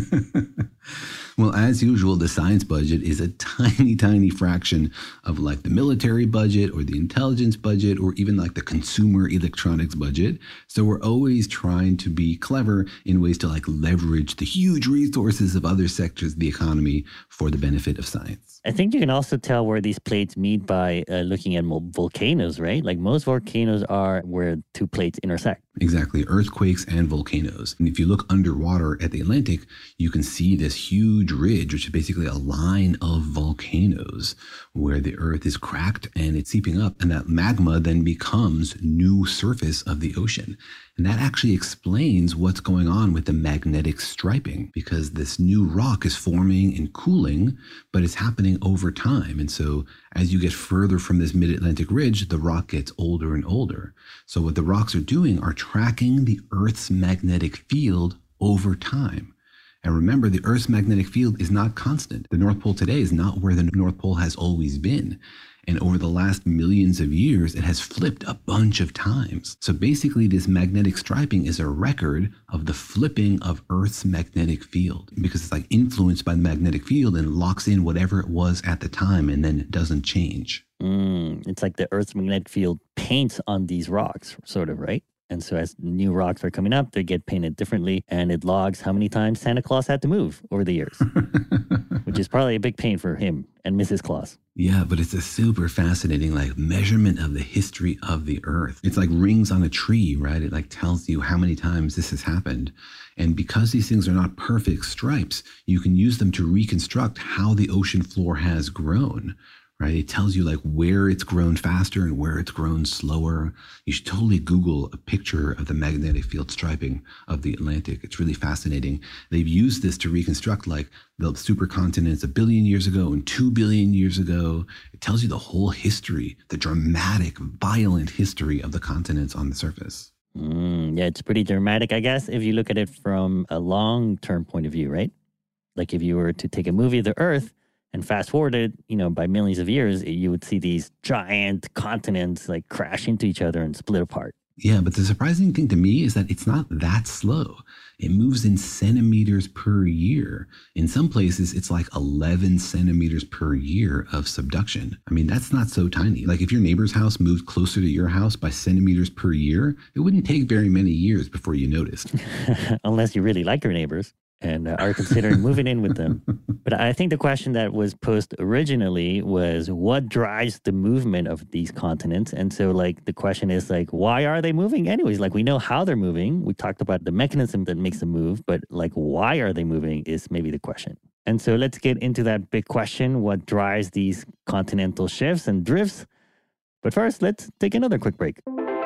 Well, as usual, the science budget is a tiny, tiny fraction of like the military budget or the intelligence budget or even like the consumer electronics budget. So we're always trying to be clever in ways to like leverage the huge resources of other sectors of the economy for the benefit of science. I think you can also tell where these plates meet by uh, looking at volcanoes, right? Like most volcanoes are where two plates intersect. Exactly. Earthquakes and volcanoes. And if you look underwater at the Atlantic, you can see this huge ridge, which is basically a line of volcanoes where the earth is cracked and it's seeping up. And that magma then becomes new surface of the ocean. And that actually explains what's going on with the magnetic striping, because this new rock is forming and cooling, but it's happening over time. And so as you get further from this mid-Atlantic ridge, the rock gets older and older. So what the rocks are doing are tracking the Earth's magnetic field over time. And remember, the Earth's magnetic field is not constant. The North Pole today is not where the North Pole has always been. And over the last millions of years, it has flipped a bunch of times. So basically, this magnetic striping is a record of the flipping of Earth's magnetic field, because it's like influenced by the magnetic field and locks in whatever it was at the time, and then it doesn't change. Mm, it's like the Earth's magnetic field paints on these rocks, sort of, right? And so as new rocks are coming up, they get painted differently, and it logs how many times Santa Claus had to move over the years, which is probably a big pain for him and Missus Claus. Yeah, but it's a super fascinating like measurement of the history of the Earth. It's like rings on a tree, right? It like tells you how many times this has happened. And because these things are not perfect stripes, you can use them to reconstruct how the ocean floor has grown. Right? It tells you like where it's grown faster and where it's grown slower. You should totally Google a picture of the magnetic field striping of the Atlantic. It's really fascinating. They've used this to reconstruct like the supercontinents a billion years ago and two billion years ago. It tells you the whole history, the dramatic, violent history of the continents on the surface. Mm, yeah, it's pretty dramatic, I guess, if you look at it from a long-term point of view, right? Like if you were to take a movie of the Earth and fast forwarded, you know, by millions of years, you would see these giant continents like crash into each other and split apart. Yeah, but the surprising thing to me is that it's not that slow. It moves in centimeters per year. In some places, it's like eleven centimeters per year of subduction. I mean, that's not so tiny. Like if your neighbor's house moved closer to your house by centimeters per year, it wouldn't take very many years before you noticed. Unless you really like your neighbors. and uh, are considering moving in with them. But I think the question that was posed originally was what drives the movement of these continents? And so like the question is like, why are they moving anyways? Like we know how they're moving. We talked about the mechanism that makes them move, but like why are they moving is maybe the question. And so let's get into that big question. What drives these continental shifts and drifts? But first, let's take another quick break.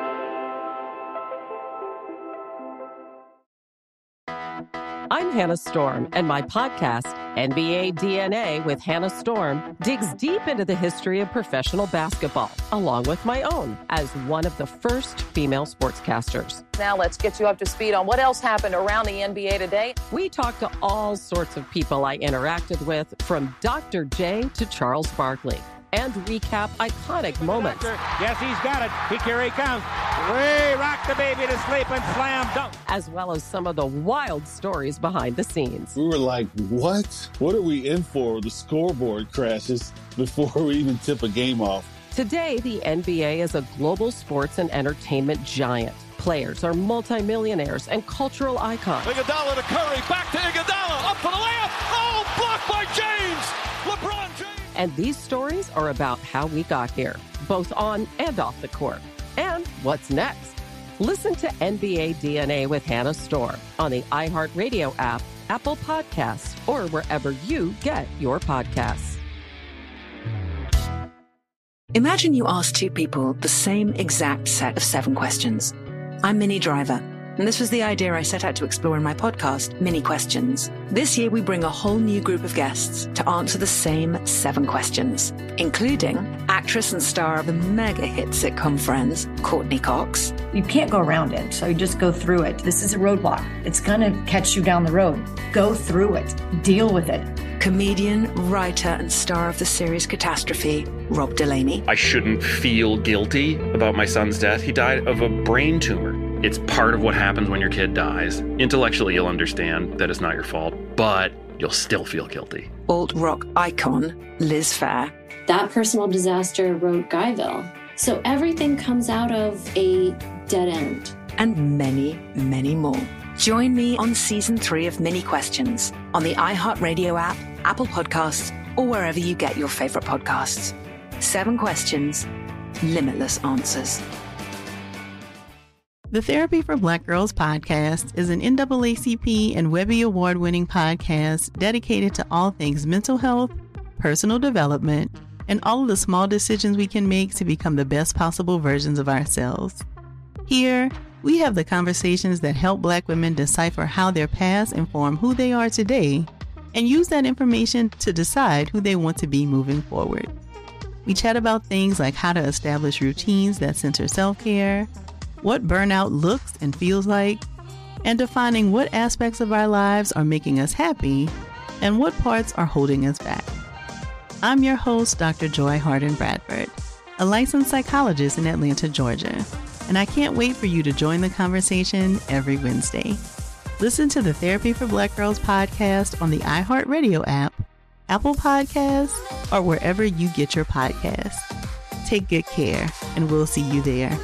I'm Hannah Storm, and my podcast, N B A D N A with Hannah Storm, digs deep into the history of professional basketball, along with my own, as one of the first female sportscasters. Now let's get you up to speed on what else happened around the N B A today. We talked to all sorts of people I interacted with, from Doctor J to Charles Barkley, and recap iconic moments. Yes, he's got it. He here he comes. Way rock the baby to sleep and slam dunk. As well as some of the wild stories behind the scenes. We were like, what? What are we in for? The scoreboard crashes before we even tip a game off. Today, the N B A is a global sports and entertainment giant. Players are multimillionaires and cultural icons. Iguodala to Curry, back to Iguodala, up for the layup. Oh, blocked by James. LeBron James. And these stories are about how we got here, both on and off the court. And what's next? Listen to N B A D N A with Hannah Storm on the iHeartRadio app, Apple Podcasts, or wherever you get your podcasts. Imagine you ask two people the same exact set of seven questions. I'm Minnie Driver, and this was the idea I set out to explore in my podcast, Mini Questions. This year, we bring a whole new group of guests to answer the same seven questions, including actress and star of the mega hit sitcom Friends, Courtney Cox. You can't go around it, so you just go through it. This is a roadblock. It's gonna catch you down the road. Go through it. Deal with it. Comedian, writer, and star of the series Catastrophe, Rob Delaney. I shouldn't feel guilty about my son's death. He died of a brain tumor. It's part of what happens when your kid dies. Intellectually, you'll understand that it's not your fault, but you'll still feel guilty. Alt-rock icon, Liz Phair. That personal disaster wrote Guyville. So everything comes out of a dead end. And many, many more. Join me on season three of Mini Questions on the iHeartRadio app, Apple Podcasts, or wherever you get your favorite podcasts. Seven questions, limitless answers. The Therapy for Black Girls podcast is an N double A C P and Webby Award-winning podcast dedicated to all things mental health, personal development, and all of the small decisions we can make to become the best possible versions of ourselves. Here, we have the conversations that help Black women decipher how their past inform who they are today and use that information to decide who they want to be moving forward. We chat about things like how to establish routines that center self-care, what burnout looks and feels like, and defining what aspects of our lives are making us happy and what parts are holding us back. I'm your host, Doctor Joy Harden Bradford, a licensed psychologist in Atlanta, Georgia, and I can't wait for you to join the conversation every Wednesday. Listen to the Therapy for Black Girls podcast on the iHeartRadio app, Apple Podcasts, or wherever you get your podcasts. Take good care, and we'll see you there.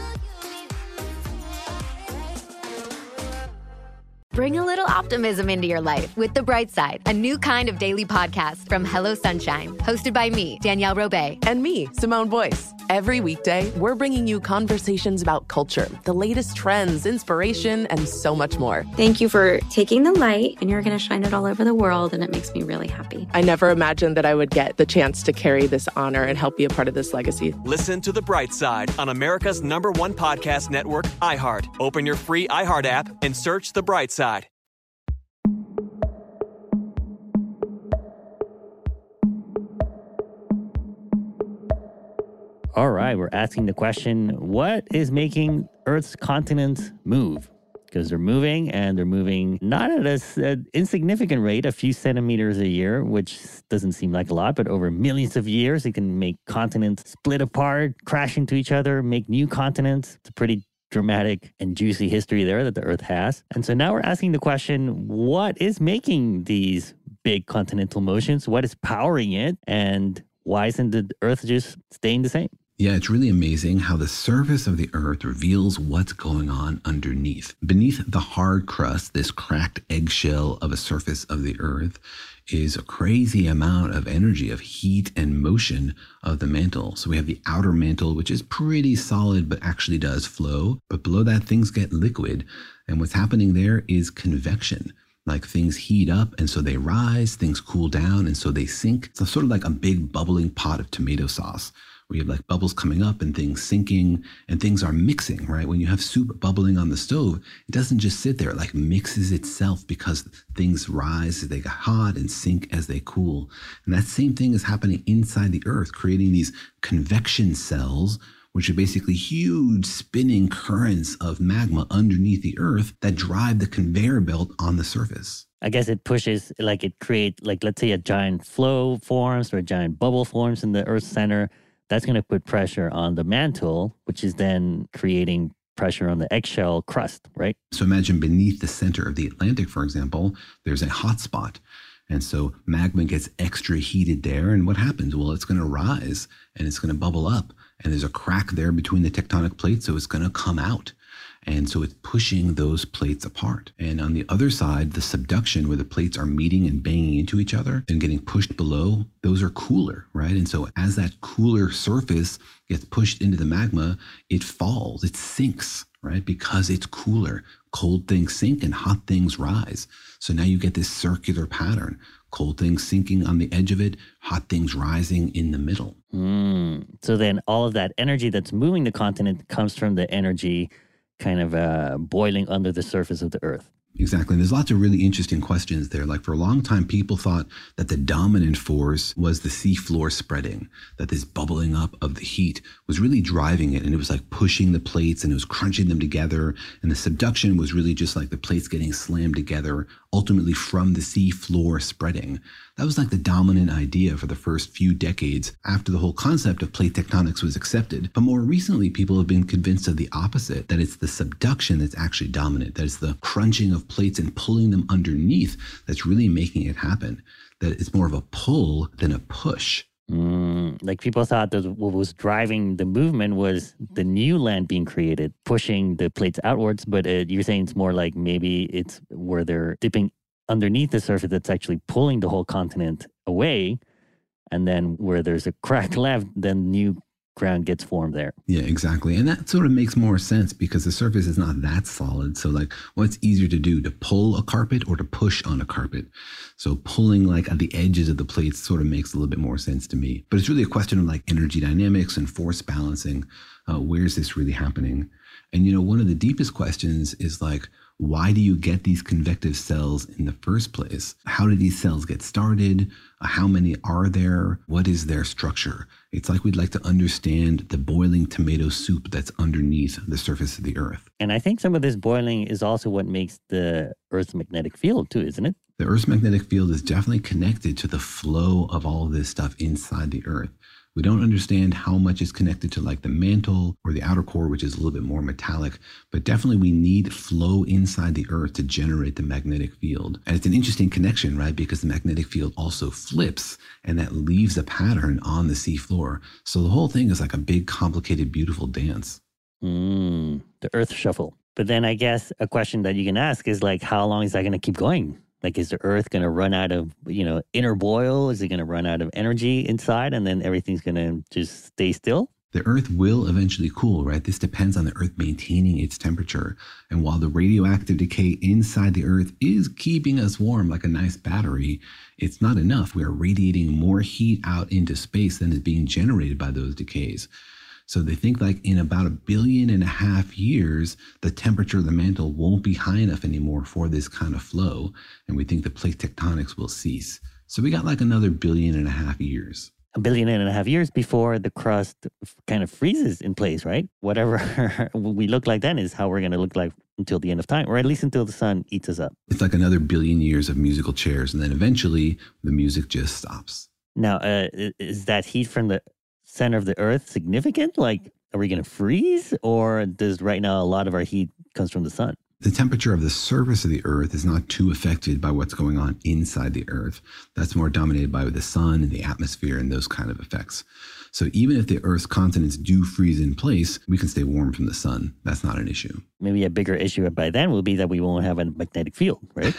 Bring a little optimism into your life with The Bright Side, a new kind of daily podcast from Hello Sunshine, hosted by me, Danielle Robay. And me, Simone Boyce. Every weekday, we're bringing you conversations about culture, the latest trends, inspiration, and so much more. Thank you for taking the light, and you're going to shine it all over the world, and it makes me really happy. I never imagined that I would get the chance to carry this honor and help be a part of this legacy. Listen to The Bright Side on America's number one podcast network, iHeart. Open your free iHeart app and search The Bright Side. All right, we're asking the question, what is making Earth's continents move? Because they're moving, and they're moving not at an insignificant rate, a few centimeters a year, which doesn't seem like a lot, but over millions of years, it can make continents split apart, crash into each other, make new continents. It's a pretty dramatic and juicy history there that the Earth has. And so now we're asking the question, what is making these big continental motions? What is powering it? And why isn't the Earth just staying the same? Yeah, it's really amazing how the surface of the Earth reveals what's going on underneath. Beneath the hard crust, this cracked eggshell of a surface of the Earth, is a crazy amount of energy, of heat and motion of the mantle. So we have the outer mantle, which is pretty solid, but actually does flow. But below that, things get liquid. And what's happening there is convection. Like things heat up and so they rise, things cool down and so they sink. So sort of like a big bubbling pot of tomato sauce, where you have like bubbles coming up and things sinking and things are mixing, right? When you have soup bubbling on the stove, it doesn't just sit there, it like mixes itself because things rise as they get hot and sink as they cool. And that same thing is happening inside the Earth, creating these convection cells, which are basically huge spinning currents of magma underneath the Earth that drive the conveyor belt on the surface. I guess it pushes, like it creates, like let's say a giant flow forms or a giant bubble forms in the Earth's center. That's going to put pressure on the mantle, which is then creating pressure on the eggshell crust, right? So imagine beneath the center of the Atlantic, for example, there's a hot spot. And so magma gets extra heated there. And what happens? Well, it's going to rise and it's going to bubble up. And there's a crack there between the tectonic plates, so it's going to come out. And so it's pushing those plates apart. And on the other side, the subduction, where the plates are meeting and banging into each other and getting pushed below, those are cooler, right? And so as that cooler surface gets pushed into the magma, it falls, it sinks, right? Because it's cooler. Cold things sink and hot things rise. So now you get this circular pattern. Cold things sinking on the edge of it, hot things rising in the middle. Mm. So then all of that energy that's moving the continent comes from the energy kind of uh, boiling under the surface of the Earth. Exactly. And there's lots of really interesting questions there. Like for a long time, people thought that the dominant force was the seafloor spreading, that this bubbling up of the heat was really driving it. And it was like pushing the plates and it was crunching them together. And the subduction was really just like the plates getting slammed together, ultimately from the seafloor spreading. That was like the dominant idea for the first few decades after the whole concept of plate tectonics was accepted. But more recently, people have been convinced of the opposite, that it's the subduction that's actually dominant, that it's the crunching of plates and pulling them underneath that's really making it happen, that it's more of a pull than a push. Mm, like people thought that what was driving the movement was the new land being created, pushing the plates outwards. But uh, you're saying it's more like maybe it's where they're dipping underneath the surface that's actually pulling the whole continent away. And then where there's a crack left, then new ground gets formed there. Yeah, exactly. And that sort of makes more sense because the surface is not that solid. So like what's easier to do, to pull a carpet or to push on a carpet? So pulling like at the edges of the plates sort of makes a little bit more sense to me. But it's really a question of like energy dynamics and force balancing. Uh, where's this really happening? And, you know, one of the deepest questions is like, why do you get these convective cells in the first place? How do these cells get started? How many are there? What is their structure? It's like we'd like to understand the boiling tomato soup that's underneath the surface of the Earth. And I think some of this boiling is also what makes the Earth's magnetic field too, isn't it? The Earth's magnetic field is definitely connected to the flow of all of this stuff inside the Earth. We don't understand how much is connected to like the mantle or the outer core, which is a little bit more metallic, but definitely we need flow inside the Earth to generate the magnetic field. And it's an interesting connection, right? Because the magnetic field also flips and that leaves a pattern on the seafloor. So the whole thing is like a big, complicated, beautiful dance. Mm, the Earth shuffle. But then I guess a question that you can ask is like, how long is that going to keep going? Like, is the Earth going to run out of, you know, inner boil? Is it going to run out of energy inside and then everything's going to just stay still? The Earth will eventually cool, right? This depends on the Earth maintaining its temperature. And while the radioactive decay inside the Earth is keeping us warm like a nice battery, it's not enough. We are radiating more heat out into space than is being generated by those decays. So they think like in about a billion and a half years, the temperature of the mantle won't be high enough anymore for this kind of flow. And we think the plate tectonics will cease. So we got like another billion and a half years. A billion and a half years before the crust kind of freezes in place, right? Whatever we look like then is how we're going to look like until the end of time, or at least until the sun eats us up. It's like another billion years of musical chairs. And then eventually the music just stops. Now, uh, is that heat from the center of the Earth significant? Like, are we going to freeze? Or does right now a lot of our heat comes from the sun? The temperature of the surface of the Earth is not too affected by what's going on inside the Earth. That's more dominated by the sun and the atmosphere and those kind of effects. So even if the Earth's continents do freeze in place, we can stay warm from the sun. That's not an issue. Maybe a bigger issue by then will be that we won't have a magnetic field, right?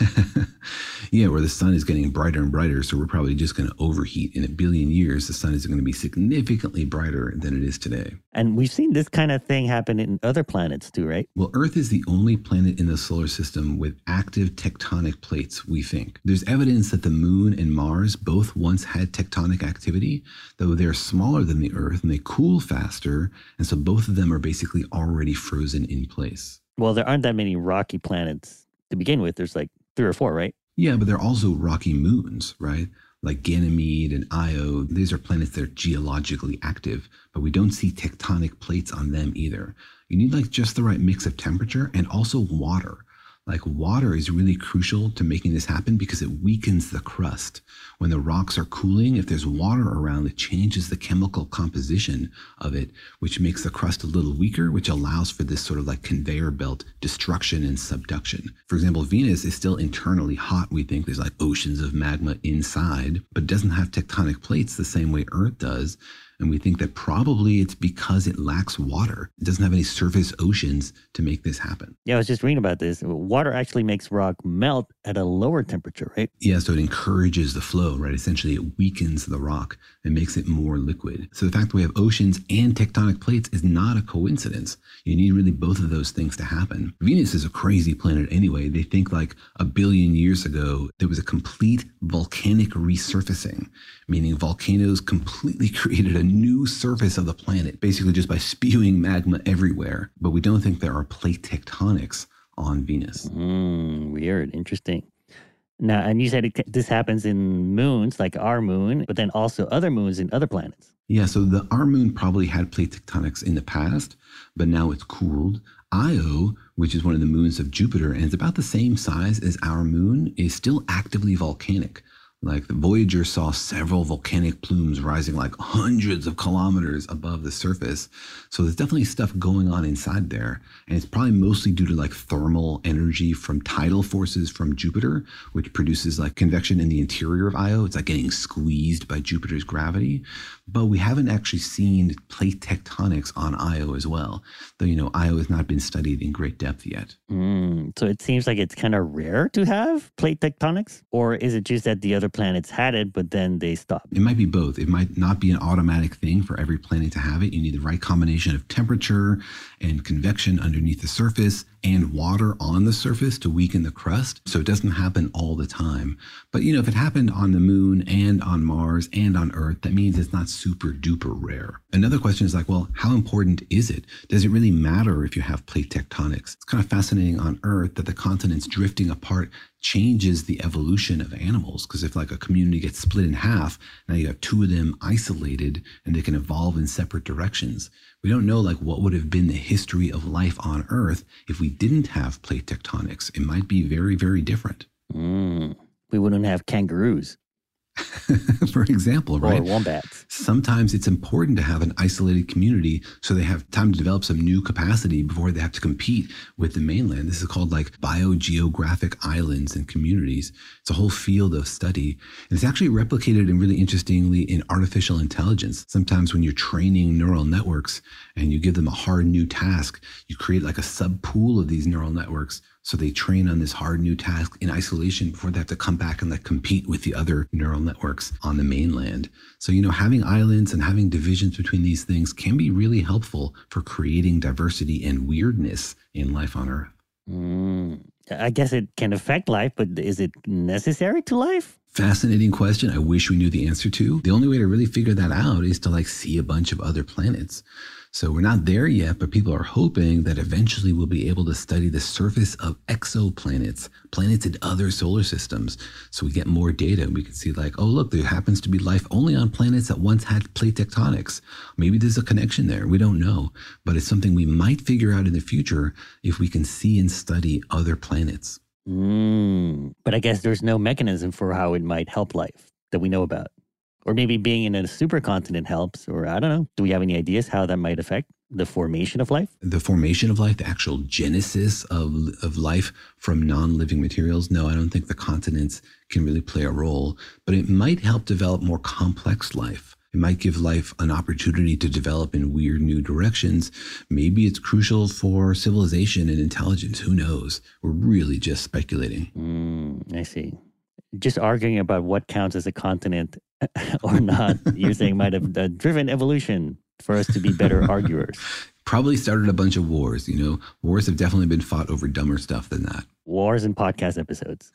Yeah, where the sun is getting brighter and brighter, so we're probably just going to overheat. In a billion years, the sun is going to be significantly brighter than it is today. And we've seen this kind of thing happen in other planets too, right? Well, Earth is the only planet in the solar system with active tectonic plates, we think. There's evidence that the moon and Mars both once had tectonic activity, though they're smaller than the Earth and they cool faster, and so both of them are basically already frozen in place. Well, there aren't that many rocky planets to begin with. There's like three or four, right? Yeah, but there are also rocky moons, right? Like Ganymede and Io. These are planets that are geologically active, but we don't see tectonic plates on them either. You need like just the right mix of temperature and also water. Like water is really crucial to making this happen because it weakens the crust. When the rocks are cooling, if there's water around, it changes the chemical composition of it, which makes the crust a little weaker, which allows for this sort of like conveyor belt destruction and subduction. For example, Venus is still internally hot. We think there's like oceans of magma inside, but doesn't have tectonic plates the same way Earth does. And we think that probably it's because it lacks water. It doesn't have any surface oceans to make this happen. Yeah, I was just reading about this. Water actually makes rock melt at a lower temperature, right? Yeah, so it encourages the flow, right? Essentially, it weakens the rock and makes it more liquid. So the fact that we have oceans and tectonic plates is not a coincidence. You need really both of those things to happen. Venus is a crazy planet anyway. They think like a billion years ago, there was a complete volcanic resurfacing, meaning volcanoes completely created a new surface of the planet, basically just by spewing magma everywhere. But we don't think there are plate tectonics on Venus. Mm, weird. Interesting. Now, and you said it, this happens in moons like our moon, but then also other moons in other planets. Yeah, so the our moon probably had plate tectonics in the past, but now it's cooled. Io, which is one of the moons of Jupiter, and it's about the same size as our moon, is still actively volcanic. Like the Voyager saw several volcanic plumes rising like hundreds of kilometers above the surface. So there's definitely stuff going on inside there. And it's probably mostly due to like thermal energy from tidal forces from Jupiter, which produces like convection in the interior of Io. It's like getting squeezed by Jupiter's gravity. But we haven't actually seen plate tectonics on Io as well. Though, you know, Io has not been studied in great depth yet. Mm, so it seems like it's kind of rare to have plate tectonics? Or is it just that the other planets had it, but then they stopped? It might be both. It might not be an automatic thing for every planet to have it. You need the right combination of temperature and convection underneath the surface and water on the surface to weaken the crust. So it doesn't happen all the time. But, you know, if it happened on the moon and on Mars and on Earth, that means it's not super duper rare. Another question is like, well, how important is it? Does it really matter if you have plate tectonics? It's kind of fascinating on Earth that the continents drifting apart changes the evolution of animals. Because if like a community gets split in half, now you have two of them isolated and they can evolve in separate directions. We don't know like what would have been the history of life on Earth if we didn't have plate tectonics. It might be very, very different. Mm, we wouldn't have kangaroos. For example, right? Or wombats. Sometimes it's important to have an isolated community so they have time to develop some new capacity before they have to compete with the mainland. This is called like biogeographic islands and communities. It's a whole field of study. And it's actually replicated and really interestingly in artificial intelligence. Sometimes when you're training neural networks and you give them a hard new task, you create like a subpool of these neural networks. So they train on this hard new task in isolation before they have to come back and like compete with the other neural networks on the mainland. So, you know, having islands and having divisions between these things can be really helpful for creating diversity and weirdness in life on Earth. Mm, I guess it can affect life, but is it necessary to life? Fascinating question. I wish we knew the answer to. The only way to really figure that out is to like see a bunch of other planets. So we're not there yet, but people are hoping that eventually we'll be able to study the surface of exoplanets, planets in other solar systems. So we get more data and we can see like, oh, look, there happens to be life only on planets that once had plate tectonics. Maybe there's a connection there. We don't know, but it's something we might figure out in the future if we can see and study other planets. Mm, but I guess there's no mechanism for how it might help life that we know about. Or maybe being in a supercontinent helps, or I don't know. Do we have any ideas how that might affect? the formation of life? The formation of life, the actual genesis of, of life from non-living materials. No, I don't think the continents can really play a role, but it might help develop more complex life. It might give life an opportunity to develop in weird new directions. Maybe it's crucial for civilization and intelligence. Who knows? We're really just speculating. Mm, I see. Just arguing about what counts as a continent or not, you're saying might have uh, driven evolution for us to be better arguers. Probably started a bunch of wars. You know, wars have definitely been fought over dumber stuff than that. Wars and podcast episodes.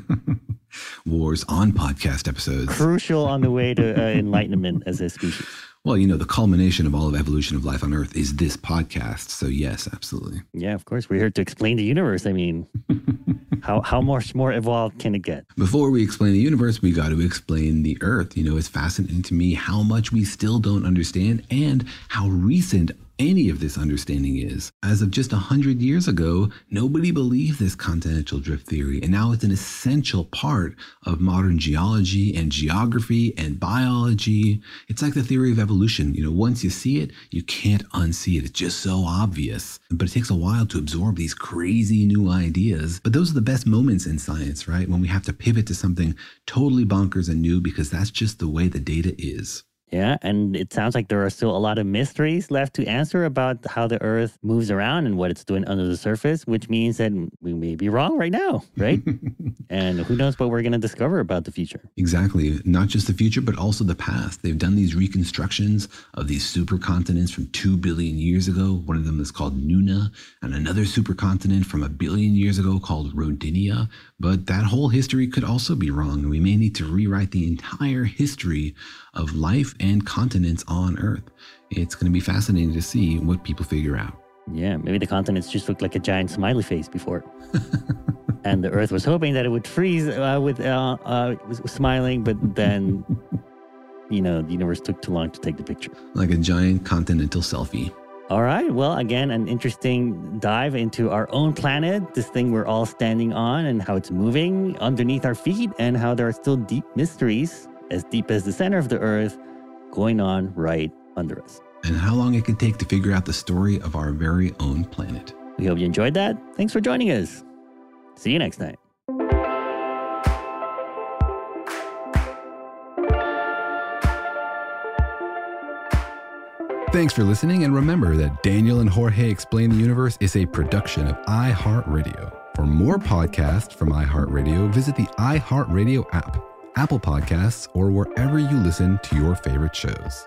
Wars on podcast episodes. Crucial on the way to uh, enlightenment as a species. Well, you know, the culmination of all of evolution of life on Earth is this podcast. So yes, absolutely. Yeah, of course. We're here to explain the universe. I mean, how how much more evolved can it get? Before we explain the universe, we got to explain the Earth. You know, it's fascinating to me how much we still don't understand and how recent any of this understanding is. As of just one hundred years ago, nobody believed this continental drift theory, and now it's an essential part of modern geology and geography and biology. It's like the theory of evolution. You know, once you see it, you can't unsee it. It's just so obvious. But it takes a while to absorb these crazy new ideas. But those are the best moments in science, right? When we have to pivot to something totally bonkers and new, because that's just the way the data is. Yeah, and it sounds like there are still a lot of mysteries left to answer about how the Earth moves around and what it's doing under the surface, which means that we may be wrong right now, right? And who knows what we're going to discover about the future. Exactly. Not just the future, but also the past. They've done these reconstructions of these supercontinents from two billion years ago. One of them is called Nuna, and another supercontinent from a billion years ago called Rodinia. But that whole history could also be wrong, and we may need to rewrite the entire history of life and continents on Earth. It's going to be fascinating to see what people figure out. Yeah, maybe the continents just looked like a giant smiley face before. And the Earth was hoping that it would freeze uh, with uh, uh, smiling, but then, you know, the universe took too long to take the picture. Like a giant continental selfie. All right. Well, again, an interesting dive into our own planet, this thing we're all standing on and how it's moving underneath our feet and how there are still deep mysteries, as deep as the center of the Earth, going on right under us. And how long it could take to figure out the story of our very own planet. We hope you enjoyed that. Thanks for joining us. See you next time. Thanks for listening, and remember that Daniel and Jorge Explain the Universe is a production of iHeartRadio. For more podcasts from iHeartRadio, visit the iHeartRadio app, Apple Podcasts, or wherever you listen to your favorite shows.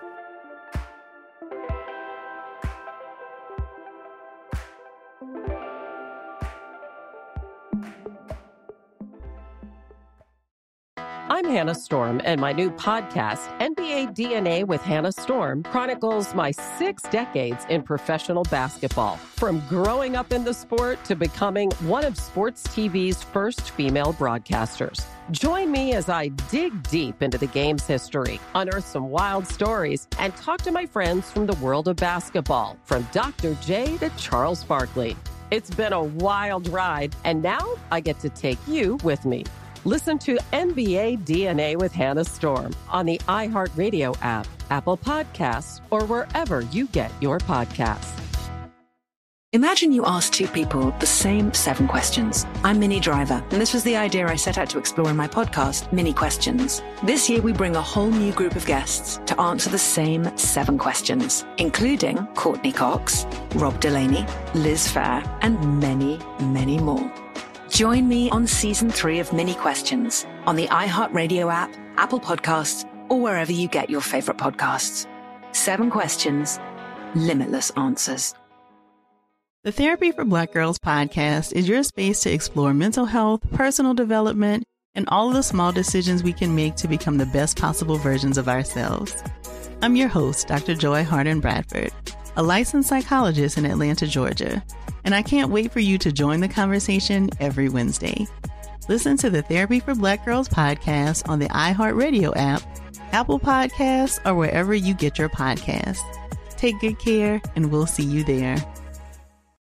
I'm Hannah Storm, and my new podcast, N B A D N A with Hannah Storm, chronicles my six decades in professional basketball. From growing up in the sport to becoming one of sports T V's first female broadcasters. Join me as I dig deep into the game's history, unearth some wild stories, and talk to my friends from the world of basketball, from Doctor J to Charles Barkley. It's been a wild ride, and now I get to take you with me. Listen to N B A D N A with Hannah Storm on the iHeartRadio app, Apple Podcasts, or wherever you get your podcasts. Imagine you ask two people the same seven questions. I'm Minnie Driver, and this was the idea I set out to explore in my podcast, Mini Questions. This year, we bring a whole new group of guests to answer the same seven questions, including Courtney Cox, Rob Delaney, Liz Fair, and many, many more. Join me on season three of Mini Questions on the iHeartRadio app, Apple Podcasts, or wherever you get your favorite podcasts. Seven questions, limitless answers. The Therapy for Black Girls podcast is your space to explore mental health, personal development, and all of the small decisions we can make to become the best possible versions of ourselves. I'm your host, Doctor Joy Harden Bradford, a licensed psychologist in Atlanta, Georgia, and I can't wait for you to join the conversation every Wednesday. Listen to the Therapy for Black Girls podcast on the iHeartRadio app, Apple Podcasts, or wherever you get your podcasts. Take good care, and we'll see you there.